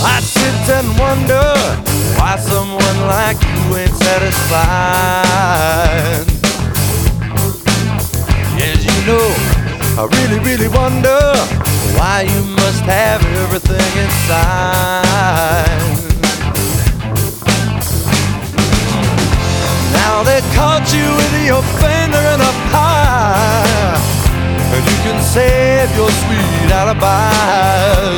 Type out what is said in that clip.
I sit and wonder why someone like you ain't satisfied. Yes, you know, I really, really wonder why you must have everything inside. Now they caught you with your finger in a pie, and you can save your sweet alibi.